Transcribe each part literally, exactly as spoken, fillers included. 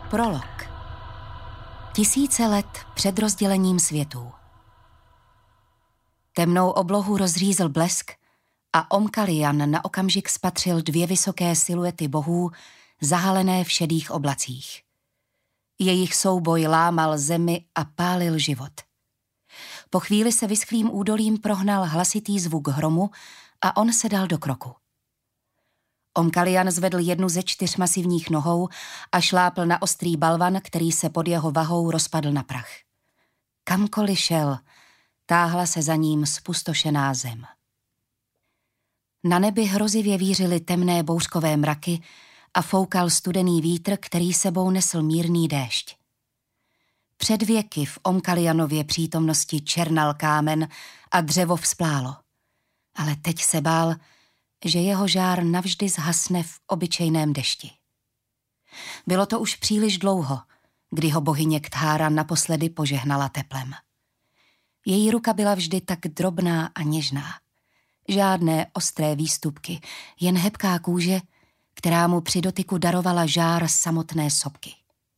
Prolog. Tisíce let před rozdělením světů. Temnou oblohu rozřízl blesk a Omkalian na okamžik spatřil dvě vysoké siluety bohů, zahalené v šedých oblacích. Jejich souboj lámal zemi a pálil život. Po chvíli se vyschlým údolím prohnal hlasitý zvuk hromu a on se dal do kroku. Omkalian zvedl jednu ze čtyř masivních nohou a šlápl na ostrý balvan, který se pod jeho vahou rozpadl na prach. Kamkoliv šel, táhla se za ním spustošená zem. Na nebi hrozivě vířily temné bouřkové mraky a foukal studený vítr, který sebou nesl mírný déšť. Před věky v Omkalianově přítomnosti černal kámen a dřevo vzplálo. Ale teď se bál, že jeho žár navždy zhasne v obyčejném dešti. Bylo to už příliš dlouho, kdy ho bohyně Kthára naposledy požehnala teplem. Její ruka byla vždy tak drobná a něžná. Žádné ostré výstupky, jen hebká kůže, která mu při dotyku darovala žár samotné sopky.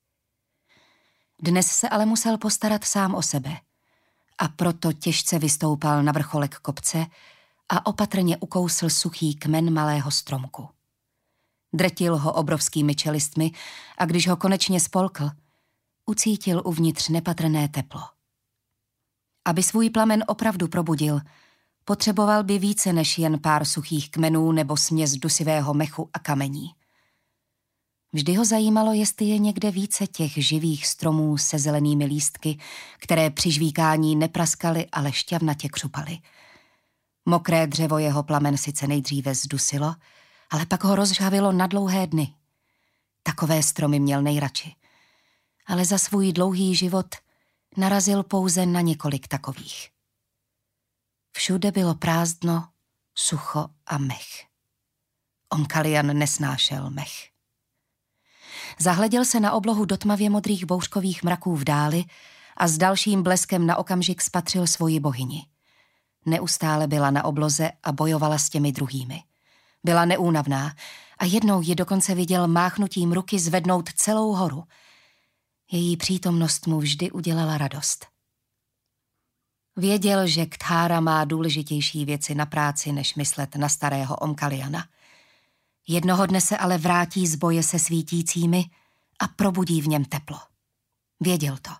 Dnes se ale musel postarat sám o sebe a proto těžce vystoupal na vrcholek kopce a opatrně ukousl suchý kmen malého stromku. Drtil ho obrovskými čelistmi a když ho konečně spolkl, ucítil uvnitř nepatrné teplo. Aby svůj plamen opravdu probudil, potřeboval by více než jen pár suchých kmenů nebo směs dusivého mechu a kamení. Vždy ho zajímalo, jestli je někde více těch živých stromů se zelenými lístky, které při žvíkání nepraskaly, ale šťavnatě křupaly. Mokré dřevo jeho plamen sice nejdříve zdusilo, ale pak ho rozžhavilo na dlouhé dny. Takové stromy měl nejradši. Ale za svůj dlouhý život narazil pouze na několik takových. Všude bylo prázdno, sucho a mech. Omkalian nesnášel mech. Zahleděl se na oblohu do tmavě modrých bouřkových mraků v dáli a s dalším bleskem na okamžik spatřil svoji bohyni. Neustále byla na obloze a bojovala s těmi druhými. Byla neúnavná a jednou ji dokonce viděl máchnutím ruky zvednout celou horu. Její přítomnost mu vždy udělala radost. Věděl, že Kthára má důležitější věci na práci, než myslet na starého Omkaliana. Jednoho dne se ale vrátí z boje se svítícími a probudí v něm teplo. Věděl to.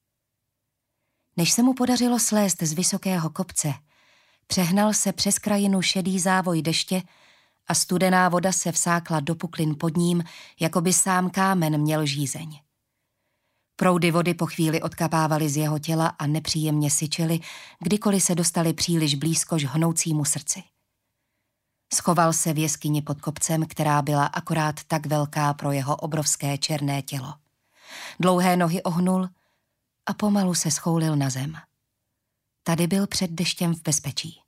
Než se mu podařilo slézt z vysokého kopce, přehnal se přes krajinu šedý závoj deště a studená voda se vsákla do puklin pod ním, jako by sám kámen měl žízeň. Proudy vody po chvíli odkapávaly z jeho těla a nepříjemně syčely, kdykoliv se dostali příliš blízko žhnoucímu srdci. Schoval se v jeskyni pod kopcem, která byla akorát tak velká pro jeho obrovské černé tělo. Dlouhé nohy ohnul a pomalu se schoulil na zem. Tady byl před deštěm v bezpečí.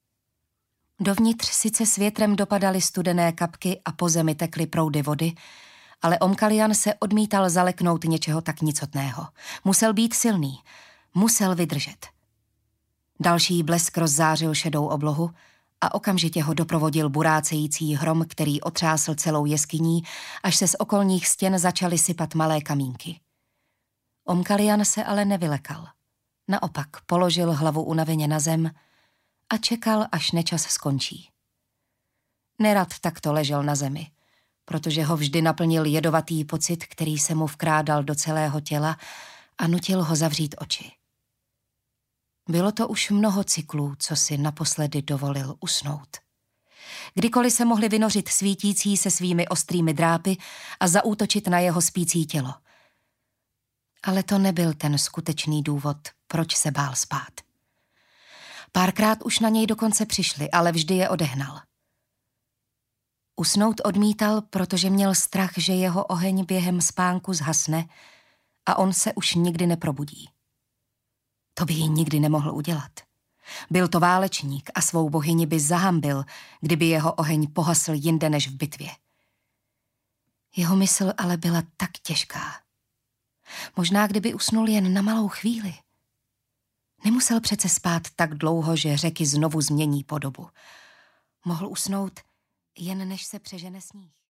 Dovnitř sice s větrem dopadaly studené kapky a po zemi tekly proudy vody, ale Omkalian se odmítal zaleknout něčeho tak nicotného. Musel být silný, musel vydržet. Další blesk rozzářil šedou oblohu a okamžitě ho doprovodil burácející hrom, který otřásl celou jeskyní, až se z okolních stěn začaly sypat malé kamínky. Omkalian se ale nevylekal. Naopak položil hlavu unaveně na zem a čekal, až nečas skončí. Nerad takto ležel na zemi, protože ho vždy naplnil jedovatý pocit, který se mu vkrádal do celého těla a nutil ho zavřít oči. Bylo to už mnoho cyklů, co si naposledy dovolil usnout. Kdykoliv se mohli vynořit svítící se svými ostrými drápy a zaútočit na jeho spící tělo. Ale to nebyl ten skutečný důvod, proč se bál spát. Párkrát už na něj dokonce přišli, ale vždy je odehnal. Usnout odmítal, protože měl strach, že jeho oheň během spánku zhasne a on se už nikdy neprobudí. To by ji nikdy nemohl udělat. Byl to válečník a svou bohyni by zahambil, kdyby jeho oheň pohasl jinde než v bitvě. Jeho mysl ale byla tak těžká. Možná kdyby usnul jen na malou chvíli. Nemusel přece spát tak dlouho, že řeky znovu změní podobu. Mohl usnout, jen než se přežene sníh.